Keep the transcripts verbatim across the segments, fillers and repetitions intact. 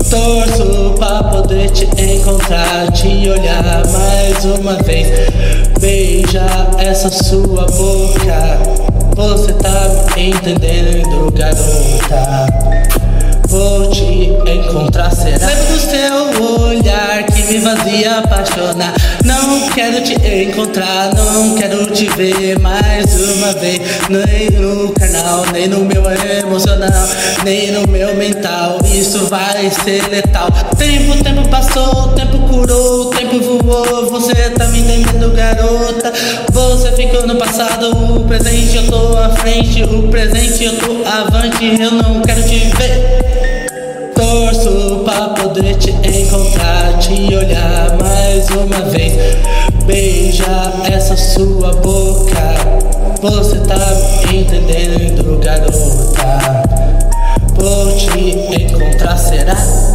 Torço pra poder te encontrar, te olhar mais uma vez, beijar essa sua boca. Você tá me entendendo, garota? Vou te encontrar, será? Lembro do seu olhar que me fazia apaixonar. Não quero te encontrar, não quero te ver mais uma vez. Nem no carnal, nem no meu emocional, nem no meu mental. Isso vai ser letal. Tempo, tempo passou, tempo curou, tempo voou. Você tá me entendendo, garota? Você ficou no passado, o presente eu tô à frente, o presente eu tô avante. Eu não quero te ver. Torço pra poder te encontrar, te olhar mais uma vez, beijar essa sua boca. Você tá me entendendo, garota? Vou te encontrar, será?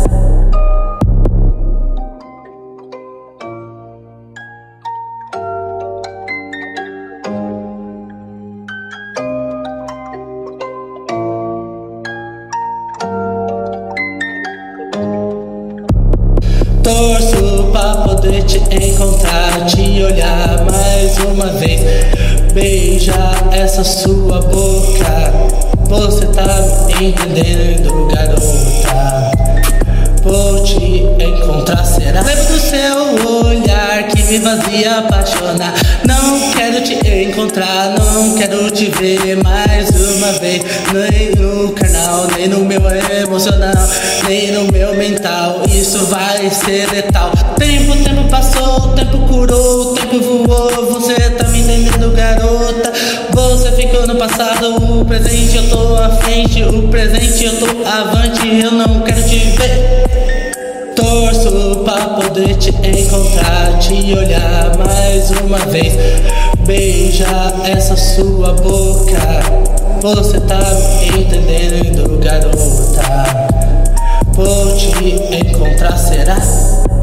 Torço pra poder te encontrar, te olhar mais uma vez, beijar essa sua boca. Você tá me entendendo, garota? Vou te encontrar, será? Lembro do seu olhar que me fazia apaixonar. Não quero te encontrar, não quero te ver mais uma vez. Nem no carnal, nem no meu emocional, nem no meu mental. Isso vai ser letal. Tempo, tempo passou, tempo curou, tempo voou. Você tá me entendendo, garota? Você ficou no passado, o presente eu tô à frente, o presente eu tô avante. Eu não quero te ver. Torço pra poder te encontrar, te olhar mais uma vez, beijar essa sua boca. Você tá me entendendo, garota? Vou te encontrar, será?